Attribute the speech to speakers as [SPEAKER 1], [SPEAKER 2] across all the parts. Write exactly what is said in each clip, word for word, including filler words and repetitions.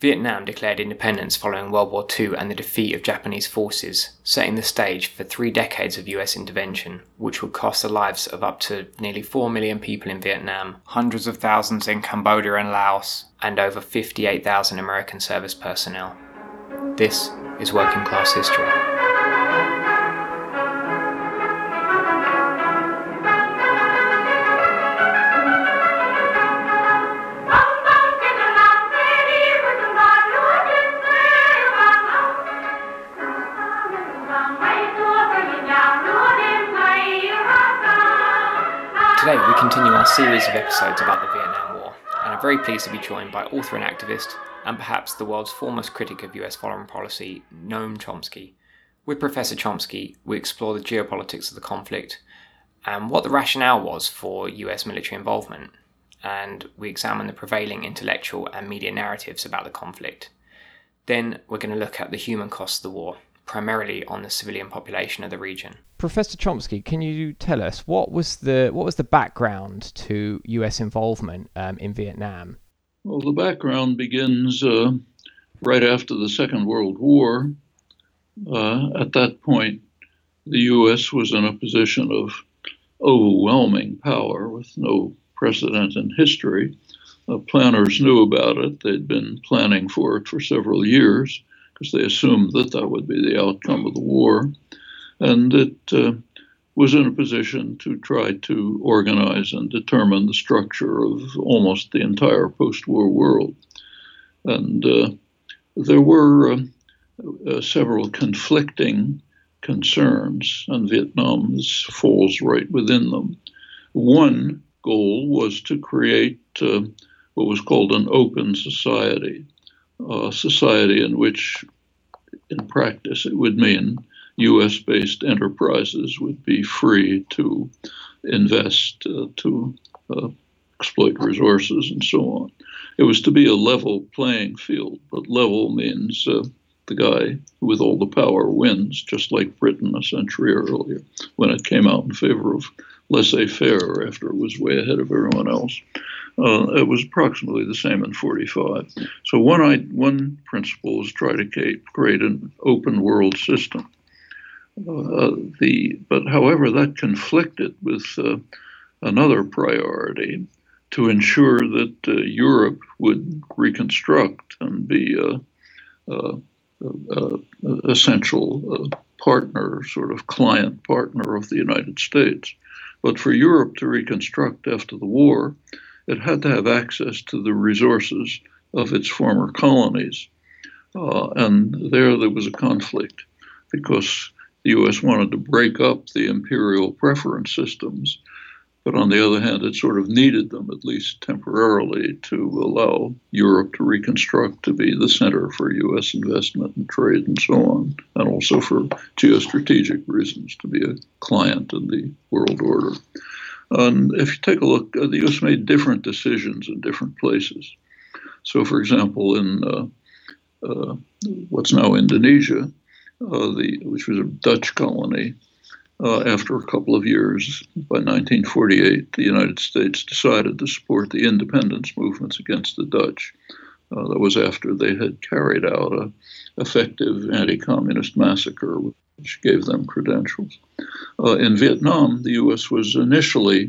[SPEAKER 1] Vietnam declared independence following World War Two and the defeat of Japanese forces, setting the stage for three decades of U S intervention, which would cost the lives of up to nearly four million people in Vietnam, hundreds of thousands in Cambodia and Laos, and over fifty-eight thousand American service personnel. This is Working Class History. Today we continue our series of episodes about the Vietnam War, and I'm very pleased to be joined by author and activist, and perhaps the world's foremost critic of U S foreign policy, Noam Chomsky. With Professor Chomsky, we explore the geopolitics of the conflict and what the rationale was for U S military involvement, and we examine the prevailing intellectual and media narratives about the conflict. Then we're going to look at the human costs of the war, primarily on the civilian population of the region.
[SPEAKER 2] Professor Chomsky, can you tell us what was the what was the background to U S involvement um, in Vietnam?
[SPEAKER 3] Well, the background begins uh, right after the Second World War. Uh, at that point, the U S was in a position of overwhelming power with no precedent in history. Uh, planners knew about it. They'd been planning for it for several years because they assumed that that would be the outcome of the war. And it uh, was in a position to try to organize and determine the structure of almost the entire post-war world. And uh, there were uh, uh, several conflicting concerns, and Vietnam falls right within them. One goal was to create uh, what was called an open society, a society in which, in practice, it would mean U S-based enterprises would be free to invest, uh, to uh, exploit resources, and so on. It was to be a level playing field, but level means uh, the guy with all the power wins, just like Britain a century earlier, when it came out in favor of laissez-faire after it was way ahead of everyone else. Uh, it was approximately the same in forty-five. So one, I, one principle is try to create an open world system. Uh, the but however, that conflicted with uh, another priority to ensure that uh, Europe would reconstruct and be a, a, a, a essential uh, partner, sort of client partner of the United States. But for Europe to reconstruct after the war, it had to have access to the resources of its former colonies, uh, and there there was a conflict because the U S wanted to break up the imperial preference systems, but on the other hand, it sort of needed them, at least temporarily, to allow Europe to reconstruct to be the center for U S investment and trade and so on, and also for geostrategic reasons, to be a client in the world order. And if you take a look, uh, the U S made different decisions in different places. So, for example, in uh, uh, what's now Indonesia, Uh, the, which was a Dutch colony, uh, after a couple of years, by nineteen forty-eight, the United States decided to support the independence movements against the Dutch. Uh, that was after they had carried out a effective anti-communist massacre, which gave them credentials. Uh, in Vietnam, the U S was initially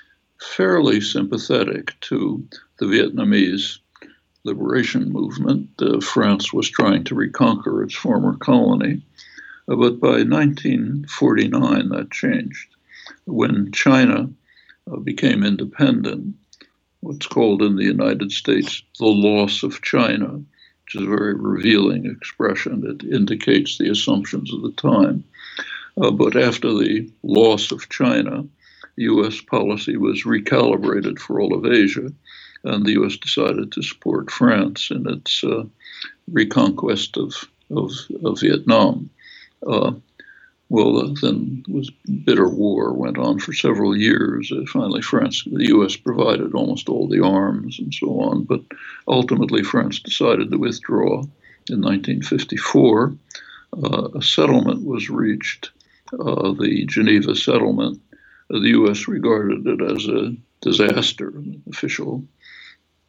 [SPEAKER 3] fairly sympathetic to the Vietnamese liberation movement. Uh, France was trying to reconquer its former colony. Uh, but by nineteen forty-nine, that changed. When China uh, became independent, what's called in the United States the loss of China, which is a very revealing expression. It indicates the assumptions of the time. Uh, but after the loss of China, U S policy was recalibrated for all of Asia, and the U S decided to support France in its uh, reconquest of, of, of Vietnam. Uh, well, uh, then was bitter war, went on for several years. Uh, finally, France, the U S provided almost all the arms and so on, but ultimately France decided to withdraw in nineteen fifty-four. Uh, a settlement was reached, uh, the Geneva settlement. Uh, the U S regarded it as a disaster, an official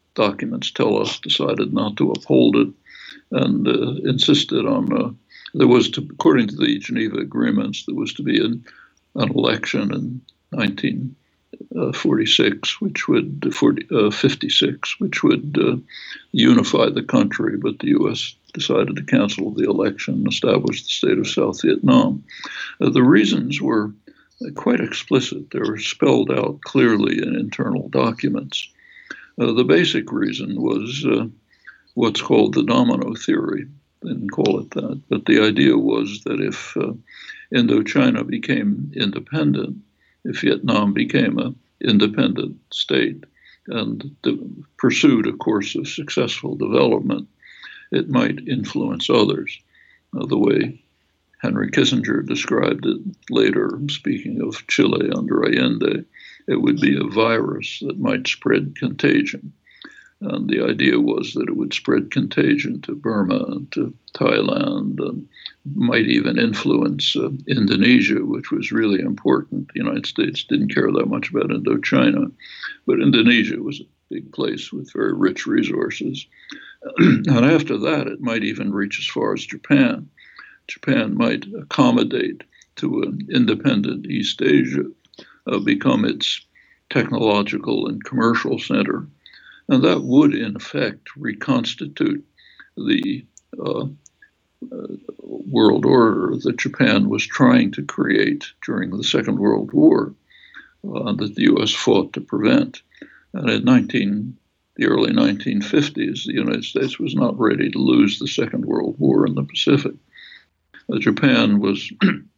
[SPEAKER 3] documents tell us, decided not to uphold it and uh, insisted on, uh, there was to, according to the Geneva agreements, there was to be an, an election in nineteen forty-six, which would, forty, uh, fifty-six, which would uh, unify the country, but the U S decided to cancel the election and establish the state of South Vietnam. Uh, the reasons were quite explicit. They were spelled out clearly in internal documents. Uh, the basic reason was uh, what's called the domino theory. They didn't call it that, but the idea was that if uh, Indochina became independent, if Vietnam became an independent state and de- pursued a course of successful development, it might influence others, uh, the way Henry Kissinger described it later, speaking of Chile under Allende. It would be a virus that might spread contagion. And the idea was that it would spread contagion to Burma and to Thailand and might even influence uh, Indonesia, which was really important. The United States didn't care that much about Indochina, but Indonesia was a big place with very rich resources. And after that, it might even reach as far as Japan. Japan might accommodate to an independent East Asia, uh, become its technological and commercial center. And that would, in effect, reconstitute the uh, uh, world order that Japan was trying to create during the Second World War, uh, that the U S fought to prevent. And in nineteen, the early nineteen fifties, the United States was not ready to lose the Second World War in the Pacific. Uh, Japan was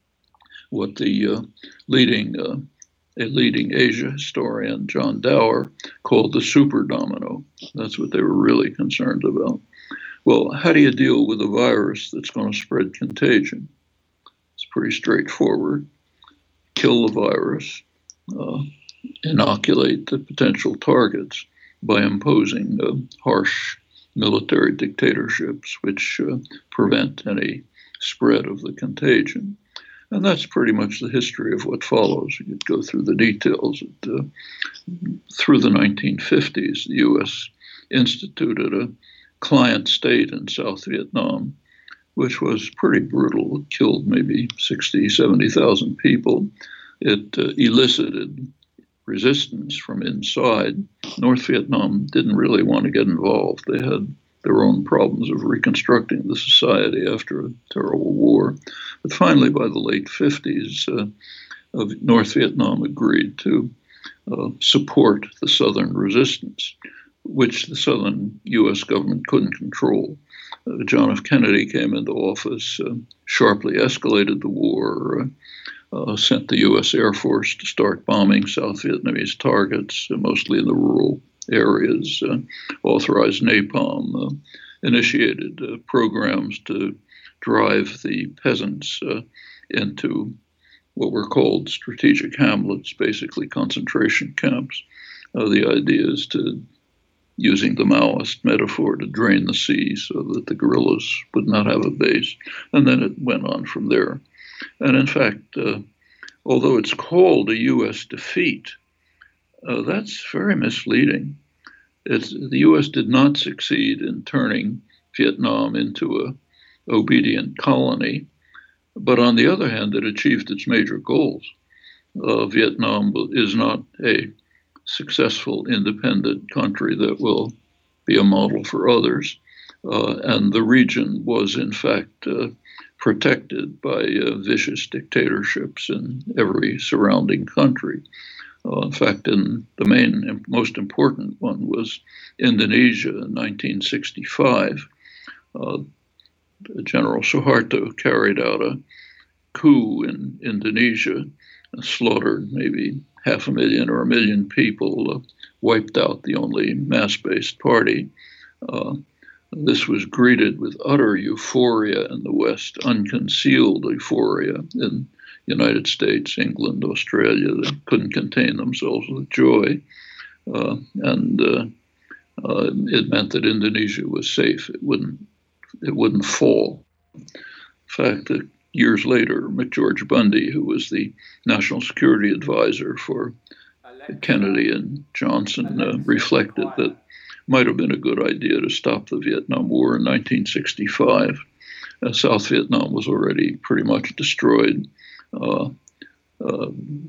[SPEAKER 3] what the uh, leading uh, a leading Asia historian, John Dower, called the super domino. That's what they were really concerned about. Well, how do you deal with a virus that's going to spread contagion? It's pretty straightforward. Kill the virus, uh, inoculate the potential targets by imposing uh, harsh military dictatorships which uh, prevent any spread of the contagion. And that's pretty much the history of what follows. You could go through the details. Uh, through the nineteen fifties, the U S instituted a client state in South Vietnam, which was pretty brutal. It killed maybe sixty, seventy thousand people. It uh, elicited resistance from inside. North Vietnam didn't really want to get involved. They had their own problems of reconstructing the society after a terrible war. But finally, by the late fifties, uh, uh, North Vietnam agreed to uh, support the Southern resistance, which the Southern U S government couldn't control. Uh, John F. Kennedy came into office, uh, sharply escalated the war, uh, uh, sent the U S Air Force to start bombing South Vietnamese targets, uh, mostly in the rural areas, uh, authorized napalm, uh, initiated uh, programs to drive the peasants uh, into what were called strategic hamlets, basically concentration camps. Uh, the idea is to, using the Maoist metaphor, to drain the sea so that the guerrillas would not have a base. And then it went on from there. And in fact, uh, although it's called a U S defeat, Uh, that's very misleading. It's, the U S did not succeed in turning Vietnam into a obedient colony, but on the other hand, it achieved its major goals. Uh, Vietnam is not a successful independent country that will be a model for others, uh, and the region was in fact uh, protected by uh, vicious dictatorships in every surrounding country. Uh, in fact, in the main, most important one was Indonesia in nineteen sixty-five. Uh, General Suharto carried out a coup in Indonesia, and slaughtered maybe half a million or a million people, uh, wiped out the only mass-based party. Uh, this was greeted with utter euphoria in the West, unconcealed euphoria in United States, England, Australia. They couldn't contain themselves with joy. Uh, and uh, uh, it meant that Indonesia was safe. It wouldn't, it wouldn't fall. In fact, uh, years later, McGeorge Bundy, who was the national security advisor for Kennedy and Johnson, uh, reflected that might have been a good idea to stop the Vietnam War in nineteen sixty-five. Uh, South Vietnam was already pretty much destroyed. Uh, uh,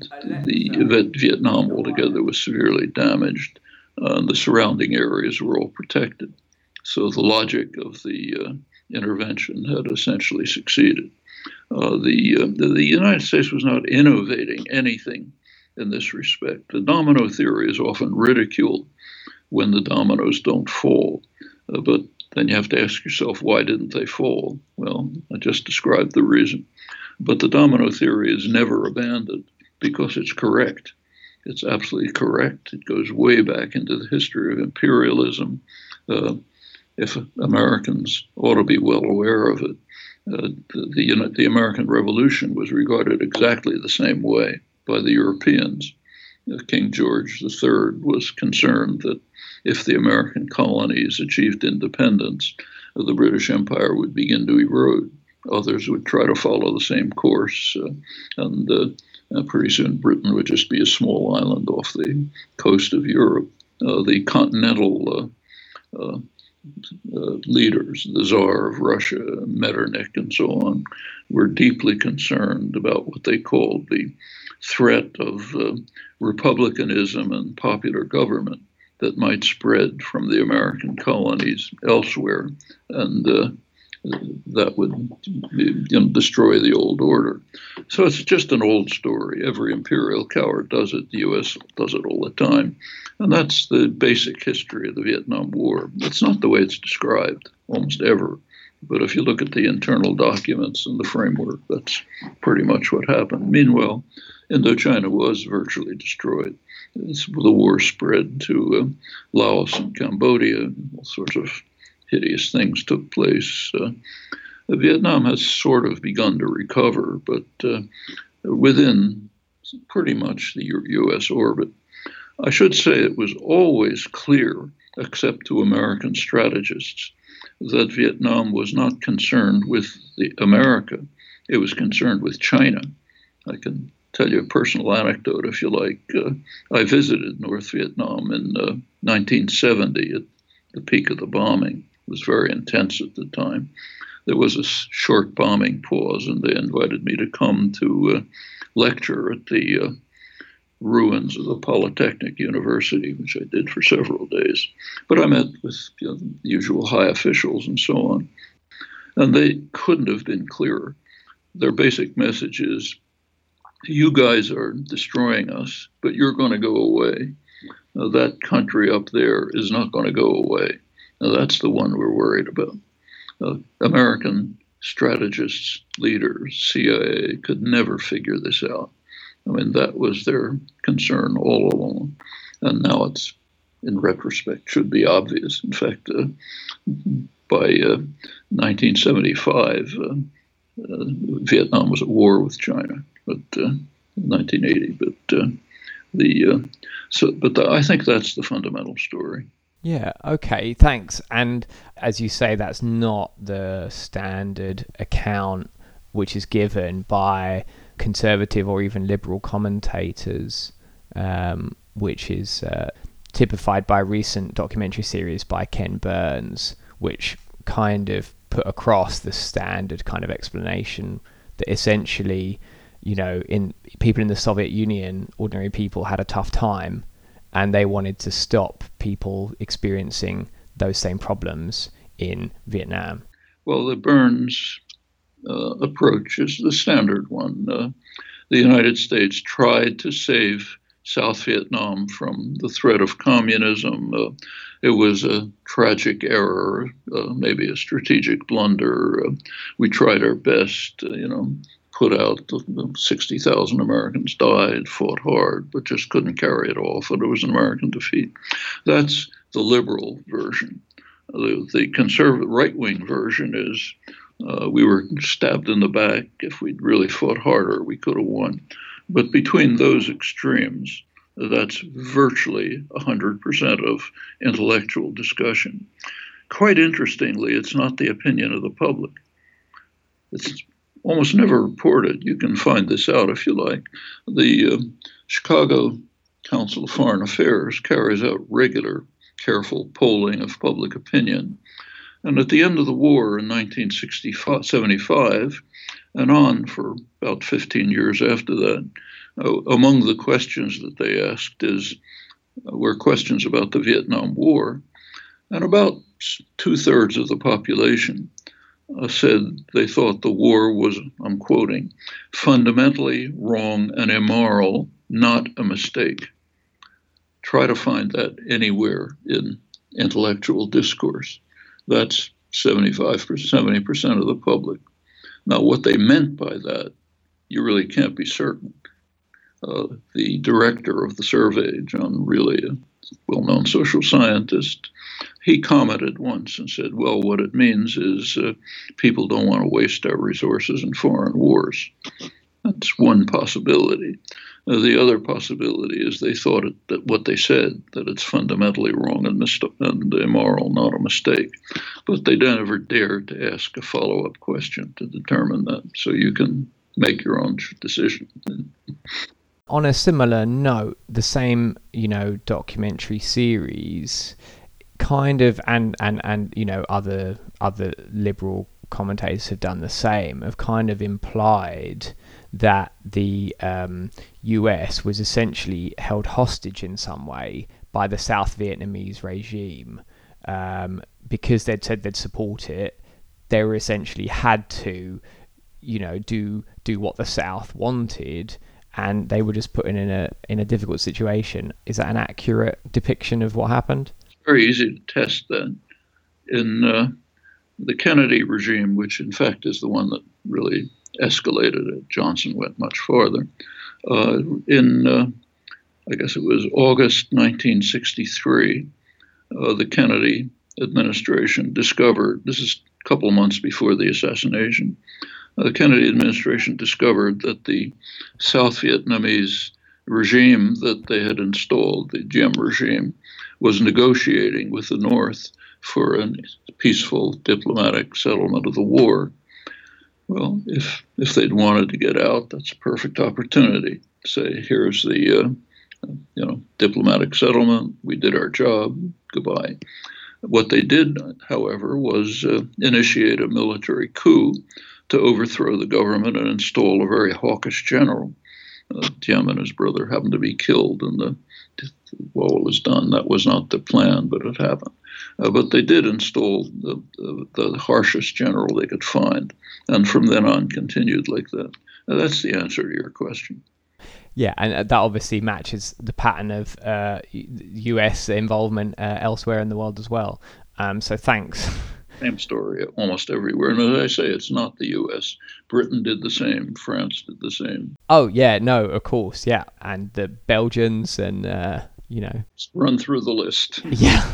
[SPEAKER 3] the Vietnam altogether was severely damaged, uh, and the surrounding areas were all protected. So the logic of the uh, intervention had essentially succeeded. Uh, the, uh, the the United States was not innovating anything in this respect. The domino theory is often ridiculed when the dominoes don't fall, uh, but then you have to ask yourself, why didn't they fall? Well, I just described the reason. But the domino theory is never abandoned because it's correct. It's absolutely correct. It goes way back into the history of imperialism. Uh, if Americans ought to be well aware of it, uh, the, the, the American Revolution was regarded exactly the same way by the Europeans. Uh, King George the Third was concerned that if the American colonies achieved independence, uh, the British Empire would begin to erode. Others would try to follow the same course, uh, and uh, uh, pretty soon Britain would just be a small island off the coast of Europe. Uh, the continental uh, uh, uh, leaders, the Tsar of Russia, Metternich, and so on, were deeply concerned about what they called the threat of uh, republicanism and popular government that might spread from the American colonies elsewhere, and uh, that would you know, destroy the old order. So it's just an old story. Every imperial coward does it. The U S does it all the time. And that's the basic history of the Vietnam War. It's not the way it's described almost ever. But if you look at the internal documents and the framework, that's pretty much what happened. Meanwhile, Indochina was virtually destroyed. It's, the war spread to uh, Laos and Cambodia. All sorts of hideous things took place. Uh, Vietnam has sort of begun to recover, but uh, within pretty much the U S orbit. I should say it was always clear, except to American strategists, that Vietnam was not concerned with the America. It was concerned with China. I can tell you a personal anecdote if you like. Uh, I visited North Vietnam in uh, nineteen seventy at the peak of the bombing. It was very intense at the time. There was a short bombing pause, and they invited me to come to uh, lecture at the uh, ruins of the Polytechnic University, which I did for several days. But I met with you know, the usual high officials and so on. And they couldn't have been clearer. Their basic message is, you guys are destroying us, but you're going to go away. Now, that country up there is not going to go away. Now, that's the one we're worried about. Uh, American strategists, leaders, C I A could never figure this out. I mean, that was their concern all along. And now it's, in retrospect, should be obvious. In fact, uh, by uh, nineteen seventy-five, uh, uh, Vietnam was at war with China, but uh, nineteen eighty. But uh, the uh, so, but the, I think that's the fundamental story.
[SPEAKER 2] Yeah, okay, thanks. And as you say, that's not the standard account which is given by conservative or even liberal commentators, um, which is uh, typified by a recent documentary series by Ken Burns, which kind of put across the standard kind of explanation that essentially, you know, in people in the Soviet Union, ordinary people had a tough time, and they wanted to stop people experiencing those same problems in Vietnam.
[SPEAKER 3] Well, the Burns uh, approach is the standard one. Uh, the United States tried to save South Vietnam from the threat of communism. Uh, it was a tragic error, uh, maybe a strategic blunder. Uh, we tried our best, uh, you know, put out sixty thousand Americans died, fought hard, but just couldn't carry it off, and it was an American defeat. That's the liberal version. The, the conservative right-wing version is uh, we were stabbed in the back. If we'd really fought harder, we could have won. But between those extremes, that's virtually one hundred percent of intellectual discussion. Quite interestingly, it's not the opinion of the public. It's almost never reported. You can find this out if you like. The uh, Chicago Council of Foreign Affairs carries out regular careful polling of public opinion. And at the end of the war in nineteen seventy-five, and on for about fifteen years after that, uh, among the questions that they asked is uh, were questions about the Vietnam War. And about two-thirds of the population uh, said they thought the war was, I'm quoting, fundamentally wrong and immoral, not a mistake. Try to find that anywhere in intellectual discourse. That's seventy-five percent, seventy percent of the public. Now, what they meant by that, you really can't be certain. Uh, the director of the survey, John Riley, a well-known social scientist, he commented once and said, well, what it means is uh, people don't want to waste our resources in foreign wars. That's one possibility. Uh, the other possibility is they thought it, that what they said, that it's fundamentally wrong and, mis- and immoral, not a mistake. But they never dared to ask a follow-up question to determine that. So you can make your own decision.
[SPEAKER 2] On a similar note, the same, you know, documentary series kind of, and, and, and you know, other other liberal commentators have done the same, have kind of implied that the um, U S was essentially held hostage in some way by the South Vietnamese regime um, because they'd said they'd support it. They were essentially had to, you know, do do what the South wanted, and they were just put in a in a difficult situation. Is that an accurate depiction of what happened?
[SPEAKER 3] It's very easy to test that. In uh, the Kennedy regime, which in fact is the one that really escalated it, Johnson went much farther. Uh, in, uh, I guess it was August nineteen sixty-three, uh, the Kennedy administration discovered, this is a couple of months before the assassination, the Kennedy administration discovered that the South Vietnamese regime that they had installed, the Diem regime, was negotiating with the North for a peaceful diplomatic settlement of the war. Well, if if they'd wanted to get out, that's a perfect opportunity. Say, here's the uh, you know diplomatic settlement. We did our job. Goodbye. What they did, however, was uh, initiate a military coup to overthrow the government and install a very hawkish general. Uh, Diem and his brother happened to be killed, and the while it was done, that was not the plan, but it happened. Uh, but they did install the, the, the harshest general they could find, and from then on continued like that. Now, that's the answer to your question.
[SPEAKER 2] Yeah, and that obviously matches the pattern of uh, U S involvement uh, elsewhere in the world as well. Um, so thanks.
[SPEAKER 3] Same story almost everywhere. And as I say, it's not the U S. Britain did the same. France did the same.
[SPEAKER 2] Oh, yeah, no, of course, yeah. And the Belgians and, uh, you know.
[SPEAKER 3] Let's run through the list.
[SPEAKER 2] Yeah.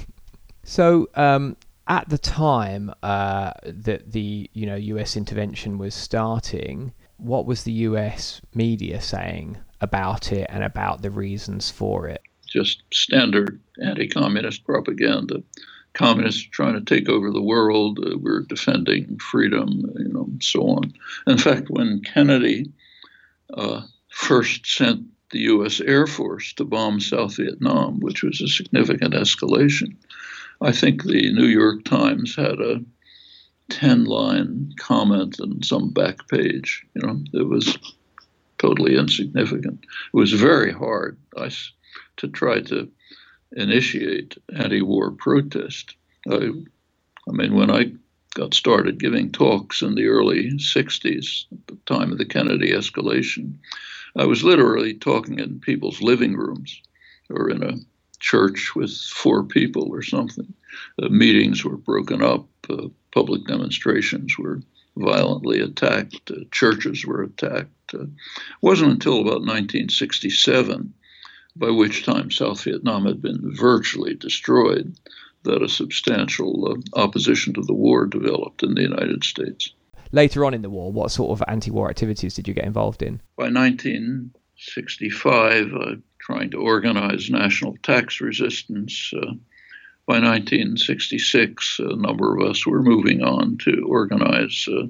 [SPEAKER 2] So um, at the time uh, that the, you know, U S intervention was starting, what was the U S media saying about it and about the reasons for it? Just
[SPEAKER 3] standard anti-communist propaganda. Communists are trying to take over the world. Uh, we're defending freedom, you know, and so on. In fact, when Kennedy uh, first sent the U S Air Force to bomb South Vietnam, which was a significant escalation, I think the New York Times had a ten-line comment on some back page. You know, it was totally insignificant. It was very hard I, to try to initiate anti-war protest. I, I mean, when I got started giving talks in the early sixties, at the time of the Kennedy escalation, I was literally talking in people's living rooms or in a church with four people or something. The meetings were broken up. Uh, public demonstrations were violently attacked. Uh, churches were attacked. Uh, it wasn't until about nineteen sixty-seven, by which time South Vietnam had been virtually destroyed, that a substantial uh, opposition to the war developed in the United States.
[SPEAKER 2] Later on in the war, what sort of anti-war activities did you get involved in?
[SPEAKER 3] By nineteen sixty-five, uh, trying to organize national tax resistance. Uh, by nineteen sixty-six, a number of us were moving on to organize uh,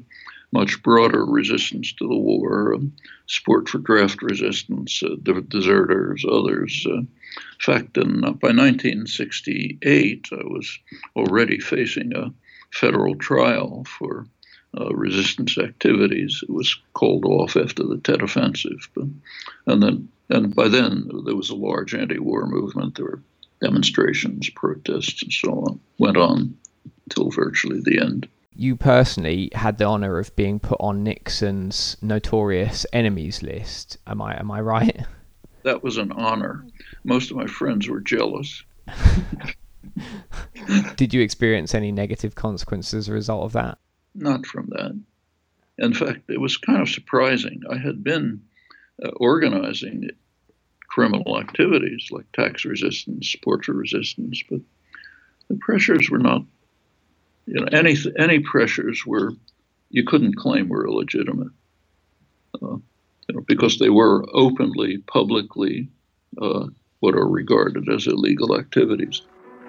[SPEAKER 3] much broader resistance to the war, um, support for draft resistance, uh, deserters, others. Uh, in fact, in, uh, by nineteen sixty-eight, I was already facing a federal trial for uh, resistance activities. It was called off after the Tet Offensive, but, and then and by then there was a large anti-war movement. There were demonstrations, protests, and so on. Went on till virtually the end.
[SPEAKER 2] You personally had the honour of being put on Nixon's notorious enemies list. Am I am I right?
[SPEAKER 3] That was an honour. Most of my friends were jealous.
[SPEAKER 2] Did you experience any negative consequences as a result of that?
[SPEAKER 3] Not from that. In fact, it was kind of surprising. I had been uh, organizing criminal activities like tax resistance, support for resistance, but the pressures were not, you know, any any pressures were, you couldn't claim were illegitimate, uh, you know, because they were openly, publicly, uh, what are regarded as illegal activities.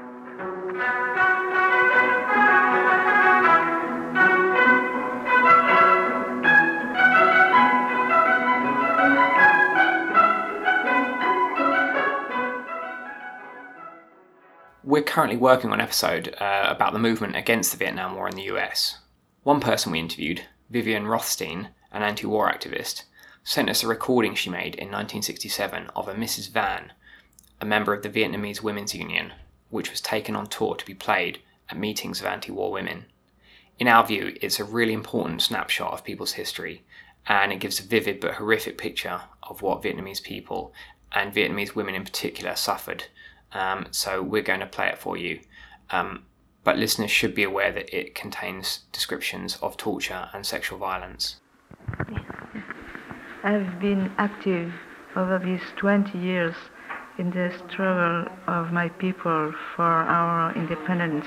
[SPEAKER 1] We're currently working on an episode uh, about the movement against the Vietnam War in the U S. One person we interviewed, Vivian Rothstein, an anti-war activist, sent us a recording she made in nineteen sixty-seven of a Missus Van, a member of the Vietnamese Women's Union, which was taken on tour to be played at meetings of anti-war women. In our view, it's a really important snapshot of people's history, and it gives a vivid but horrific picture of what Vietnamese people, and Vietnamese women in particular, suffered. Um, so we're going to play it for you. Um, but listeners should be aware that it contains descriptions of torture and sexual violence.
[SPEAKER 4] I've been active over these twenty years in the struggle of my people for our independence.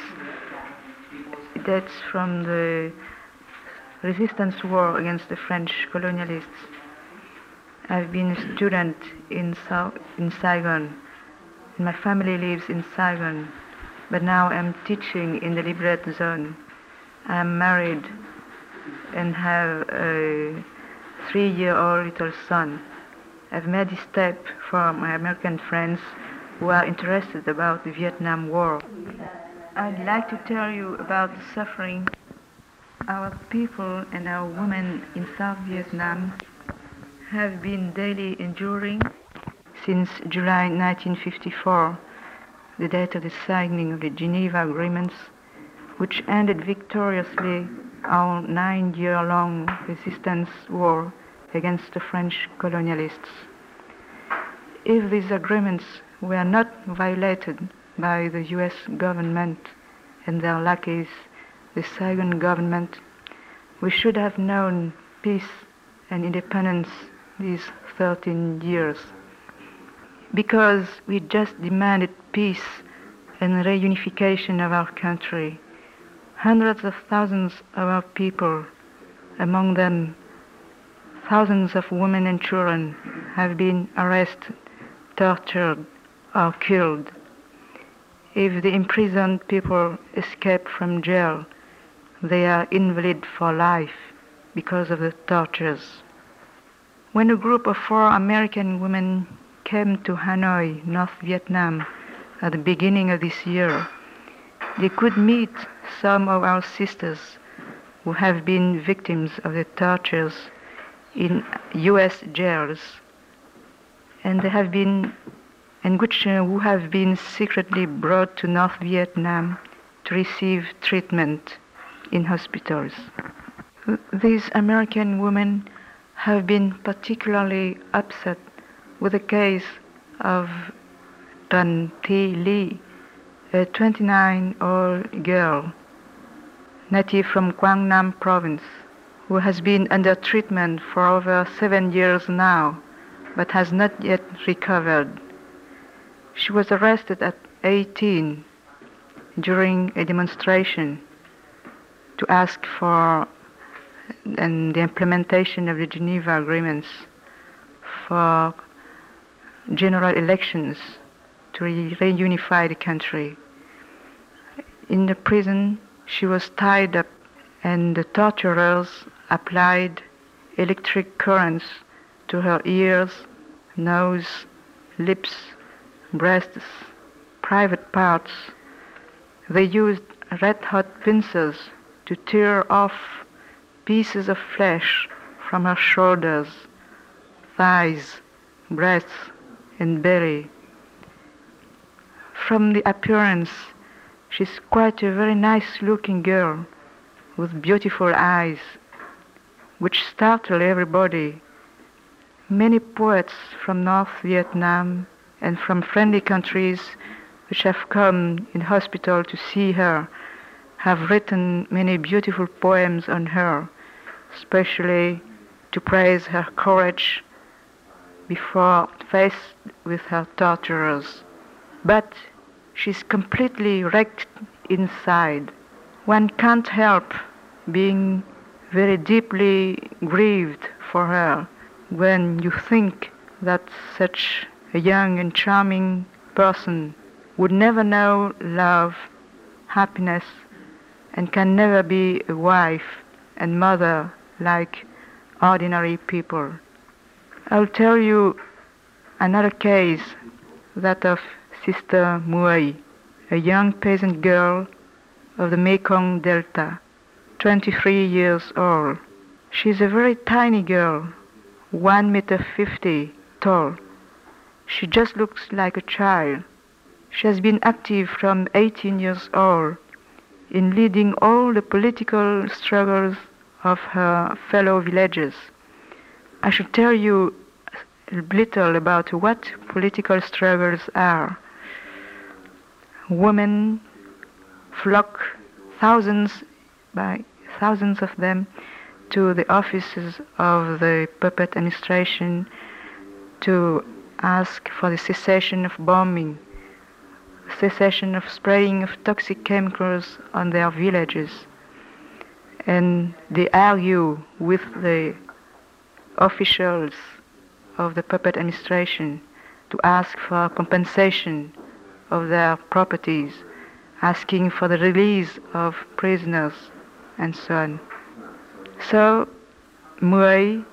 [SPEAKER 4] It dates from the resistance war against the French colonialists. I've been a student in, South, in Saigon. My family lives in Saigon, but now I'm teaching in the liberated zone. I'm married and have a three-year-old little son. I've made this step for my American friends who are interested about the Vietnam War. I'd like to tell you about the suffering our people and our women in South Vietnam have been daily enduring since July nineteen fifty-four, the date of the signing of the Geneva Agreements, which ended victoriously our nine-year-long resistance war against the French colonialists. If these agreements were not violated by the U S government and their lackeys, the Saigon government, we should have known peace and independence these thirteen years. Because we just demanded peace and reunification of our country. Hundreds of thousands of our people, among them thousands of women and children, have been arrested, tortured, or killed. If the imprisoned people escape from jail, they are invalid for life because of the tortures. When a group of four American women came to Hanoi, North Vietnam, at the beginning of this year, they could meet some of our sisters who have been victims of the tortures in U S jails, and they have been, and which uh, who have been secretly brought to North Vietnam to receive treatment in hospitals. These American women have been particularly upset with the case of Trần Thi Ly, a twenty-nine-year-old girl, native from Quang Nam province, who has been under treatment for over seven years now, but has not yet recovered. She was arrested at eighteen during a demonstration to ask for and the implementation of the Geneva Agreements for general elections to re- reunify the country. In the prison, she was tied up, and the torturers applied electric currents to her ears, nose, lips, breasts, private parts. They used red-hot pincers to tear off pieces of flesh from her shoulders, thighs, breasts, and belly. From the appearance, she's quite a very nice-looking girl with beautiful eyes, which startle everybody. Many poets from North Vietnam and from friendly countries which have come in hospital to see her have written many beautiful poems on her, especially to praise her courage before faced with her torturers. But she's completely wrecked inside. One can't help being very deeply grieved for her when you think that such a young and charming person would never know love, happiness, and can never be a wife and mother like ordinary people. I'll tell you another case, that of Sister Muay, a young peasant girl of the Mekong Delta, twenty-three years old. She's a very tiny girl, one meter fifty tall. She just looks like a child. She has been active from eighteen years old in leading all the political struggles of her fellow villagers. I should tell you a little about what political struggles are. Women flock, thousands by thousands of them, to the offices of the puppet administration to ask for the cessation of bombing, cessation of spraying of toxic chemicals on their villages. And they argue with the officials of the puppet administration to ask for compensation of their properties, asking for the release of prisoners, and so on. So Muay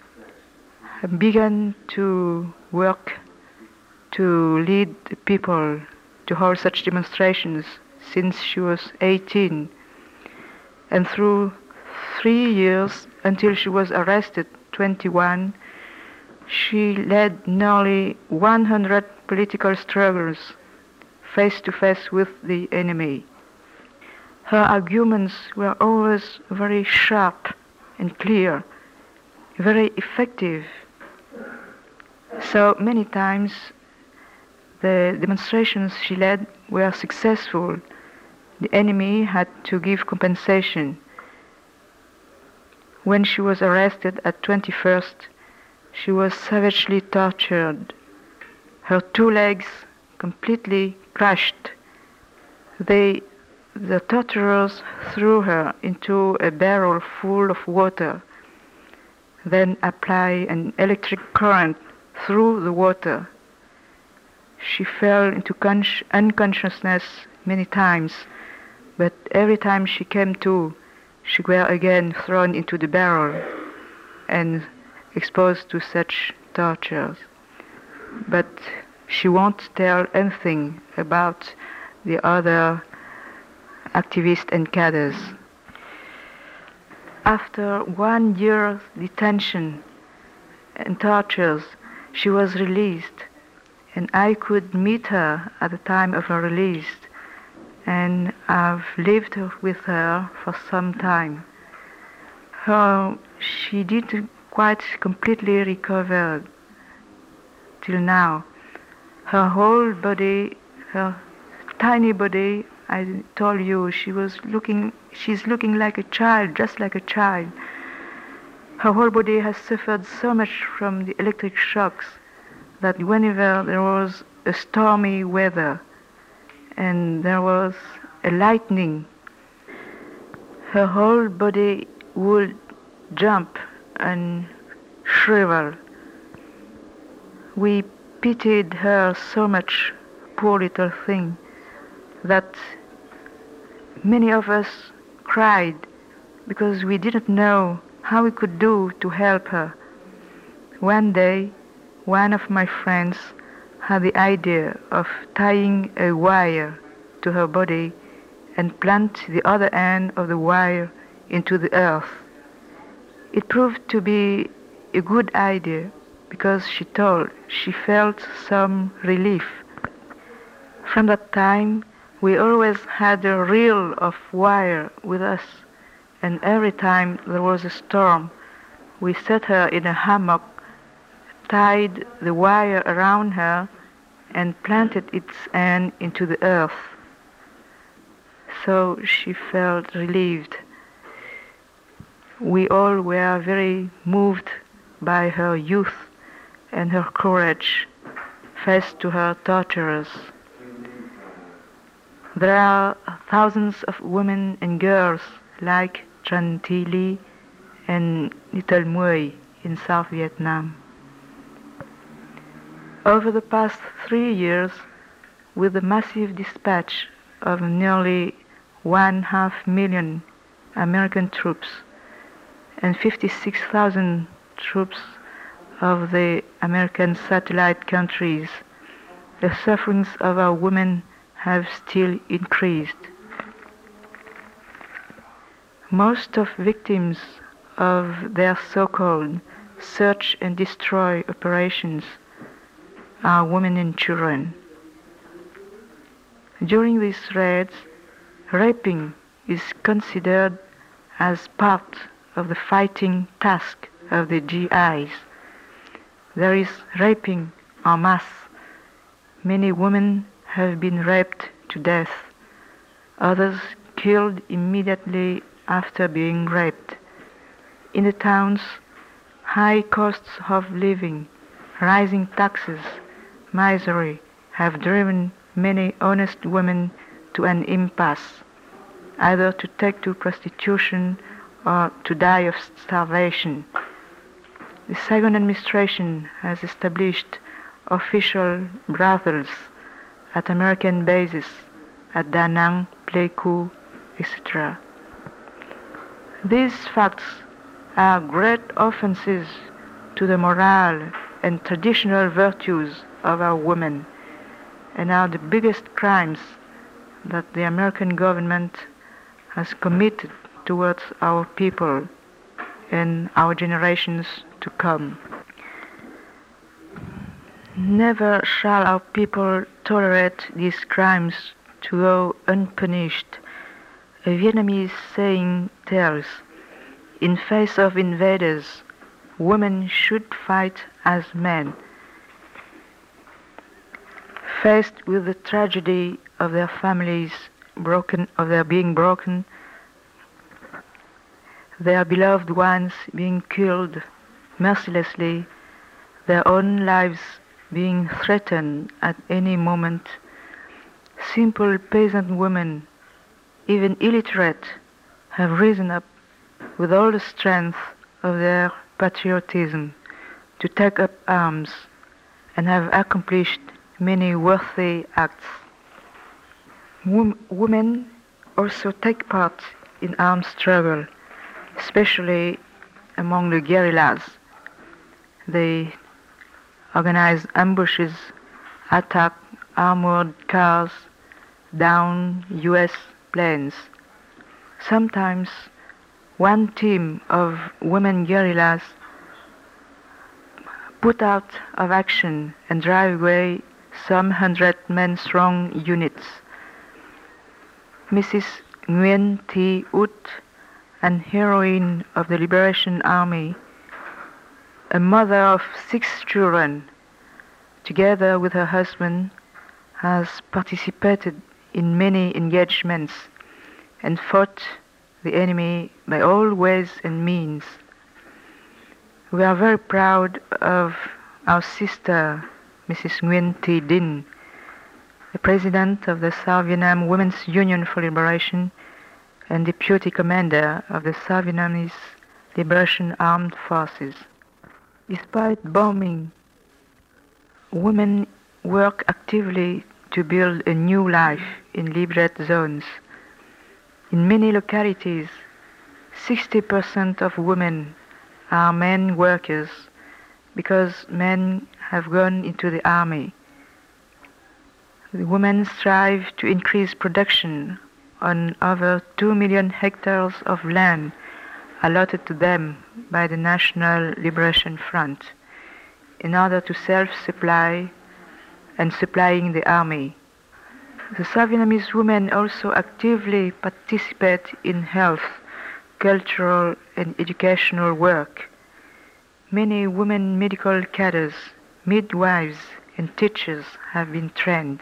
[SPEAKER 4] began to work to lead the people to hold such demonstrations since she was eighteen, and through three years until she was arrested, twenty-one, she led nearly one hundred political struggles face to face with the enemy. Her arguments were always very sharp and clear, very effective. So many times the demonstrations she led were successful. The enemy had to give compensation. When she was arrested at twenty-first, she was savagely tortured. Her two legs completely crushed. They, the torturers threw her into a barrel full of water, then apply an electric current through the water. She fell into con- unconsciousness many times, but every time she came to, she were again thrown into the barrel and exposed to such tortures. But she won't tell anything about the other activists and cadres. After one year's detention and tortures, she was released, and I could meet her at the time of her release, and I've lived with her for some time. Her, she did quite completely recover till now. Her whole body, her tiny body, I told you, she was looking, she's looking like a child, just like a child. Her whole body has suffered so much from the electric shocks that whenever there was a stormy weather and there was a lightning, her whole body would jump and shrivel. We pitied her so much, poor little thing, that many of us cried because we didn't know how we could do to help her. One day, one of my friends had the idea of tying a wire to her body and plant the other end of the wire into the earth. It proved to be a good idea because she told she felt some relief. From that time, we always had a reel of wire with us, and every time there was a storm, we set her in a hammock, tied the wire around her, and planted its end into the earth. So she felt relieved. We all were very moved by her youth and her courage faced to her torturers. There are thousands of women and girls like Tran Thi Le and Little Mui in South Vietnam. Over the past three years, with the massive dispatch of nearly one half million American troops and fifty-six thousand troops of the American satellite countries, the sufferings of our women have still increased. Most of victims of their so-called search and destroy operations are women and children. During these raids, raping is considered as part of the fighting task of the G Is. There is raping en masse. Many women have been raped to death, others killed immediately after being raped. In the towns, high costs of living, rising taxes, misery have driven many honest women to an impasse, either to take to prostitution or to die of starvation. The Saigon administration has established official brothels at American bases at Da Nang, Pleiku, et cetera. These facts are great offenses to the moral and traditional virtues of our women, and are the biggest crimes that the American government has committed towards our people and our generations to come. Never shall our people tolerate these crimes to go unpunished. A Vietnamese saying tells, in face of invaders, women should fight as men. Faced with the tragedy of their families broken, of their being broken, their beloved ones being killed mercilessly, their own lives being threatened at any moment, simple peasant women, even illiterate, have risen up with all the strength of their patriotism to take up arms and have accomplished many worthy acts. Wom- women also take part in armed struggle, especially among the guerrillas. They organize ambushes, attack armored cars, down U S planes. Sometimes one team of women guerrillas put out of action and drive away some hundred men strong units. Missus Nguyen Thi Ut, an heroine of the Liberation Army, a mother of six children, together with her husband, has participated in many engagements and fought the enemy by all ways and means. We are very proud of our sister, Missus Nguyen Thi Dinh, the president of the South Vietnam Women's Union for Liberation and deputy commander of the South Vietnamese Liberation Armed Forces. Despite bombing, women work actively to build a new life in liberated zones. In many localities, sixty percent of women are men workers because men have gone into the army. The women strive to increase production on over two million hectares of land allotted to them by the National Liberation Front in order to self-supply and supplying the army. The South Vietnamese women also actively participate in health, cultural and educational work. Many women medical cadres, midwives and teachers have been trained.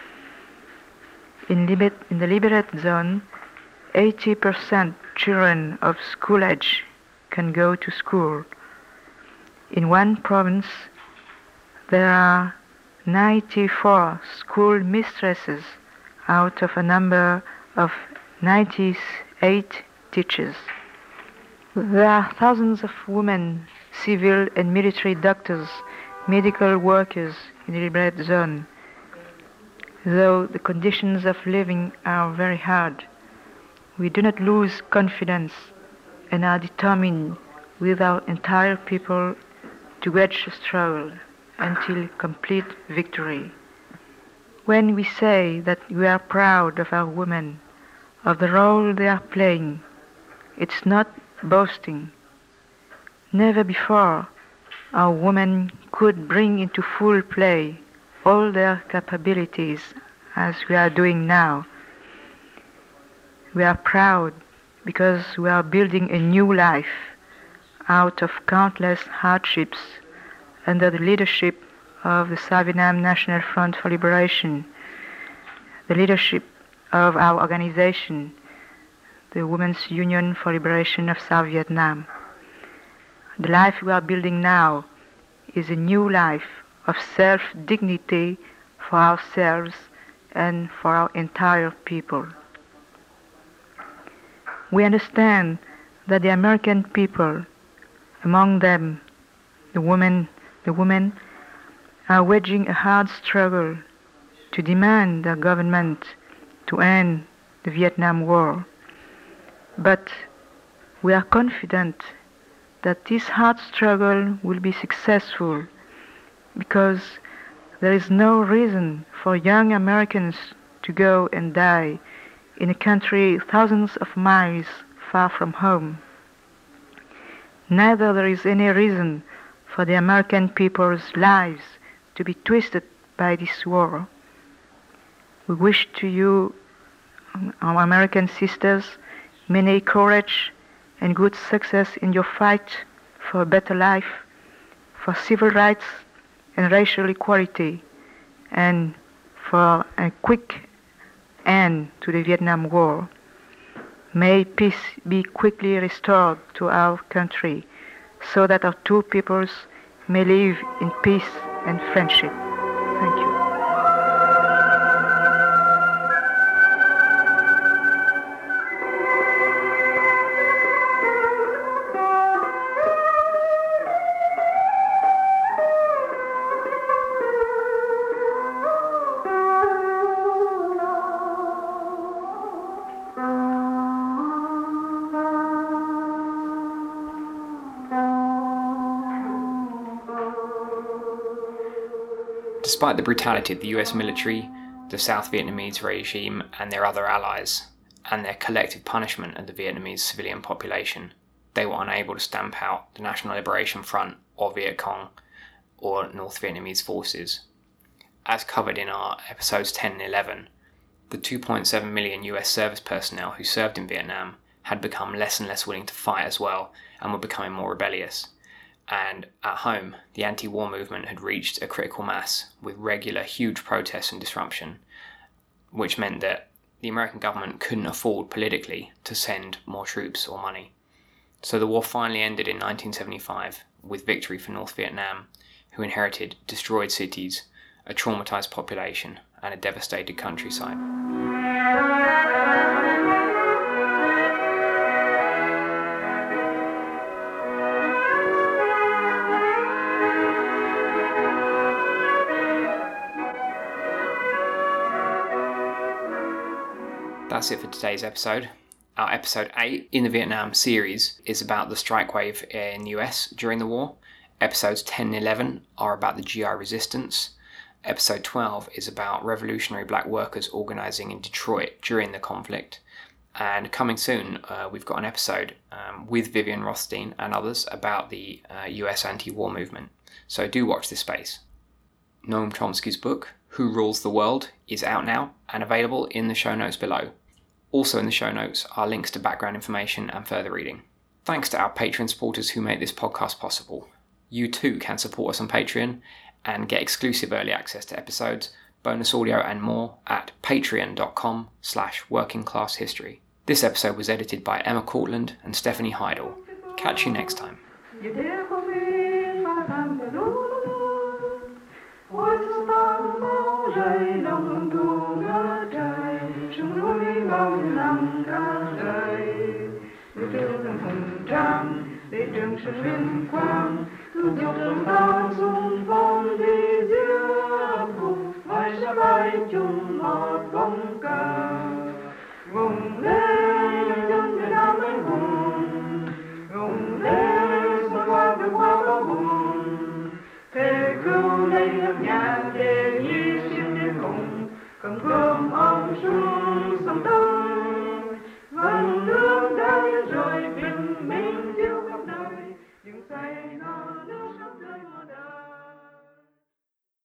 [SPEAKER 4] In, liber- in the liberated zone, eighty percent children of school age can go to school. In one province, there are ninety-four school mistresses out of a number of ninety-eight teachers. There are thousands of women, civil and military doctors, medical workers in the liberated zone, though the conditions of living are very hard. We do not lose confidence and are determined with our entire people to wage the struggle until complete victory. When we say that we are proud of our women, of the role they are playing, it's not boasting. Never before our women could bring into full play all their capabilities as we are doing now. We are proud because we are building a new life out of countless hardships under the leadership of the South Vietnam National Front for Liberation, the leadership of our organization, the Women's Union for Liberation of South Vietnam. The life we are building now is a new life of self-dignity for ourselves and for our entire people. We understand that the American people, among them the women, the women, are waging a hard struggle to demand their government to end the Vietnam War. But we are confident that this hard struggle will be successful because there is no reason for young Americans to go and die in a country thousands of miles far from home. Neither there is any reason for the American people's lives to be twisted by this war. We wish to you, our American sisters, many courage and good success in your fight for a better life, for civil rights and racial equality, and for a quick end to the Vietnam War. May peace be quickly restored to our country so that our two peoples may live in peace and friendship. Thank you.
[SPEAKER 1] Despite the brutality of the U S military, the South Vietnamese regime and their other allies, and their collective punishment of the Vietnamese civilian population, they were unable to stamp out the National Liberation Front or Viet Cong or North Vietnamese forces. As covered in our episodes ten and eleven, the two point seven million U S service personnel who served in Vietnam had become less and less willing to fight as well and were becoming more rebellious. And at home, the anti-war movement had reached a critical mass with regular huge protests and disruption, which meant that the American government couldn't afford politically to send more troops or money. So the war finally ended in nineteen seventy-five with victory for North Vietnam, who inherited destroyed cities, a traumatized population, and a devastated countryside. That's it for today's episode. Our episode eight in the Vietnam series is about the strike wave in the U S during the war. Episodes ten and eleven are about the G I resistance. Episode twelve is about revolutionary black workers organising in Detroit during the conflict. And coming soon, uh, we've got an episode um, with Vivian Rothstein and others about the uh, U S anti-war movement. So do watch this space. Noam Chomsky's book, Who Rules the World, is out now and available in the show notes below. Also in the show notes are links to background information and further reading. Thanks to our Patreon supporters who make this podcast possible. You too can support us on Patreon and get exclusive early access to episodes, bonus audio and more at patreon.com slash workingclasshistory. This episode was edited by Emma Cortland and Stephanie Heidel. Catch you next time.
[SPEAKER 5] Để trường sinh vinh quang, thương yêu thương ta dung phong đi giữa cùng, vai sẽ bay chung một bóng cờ. Vùng lên dân Việt Nam anh hùng, vùng lên vượt qua vượt qua bão bùng, thế cứu lấy nước nhà.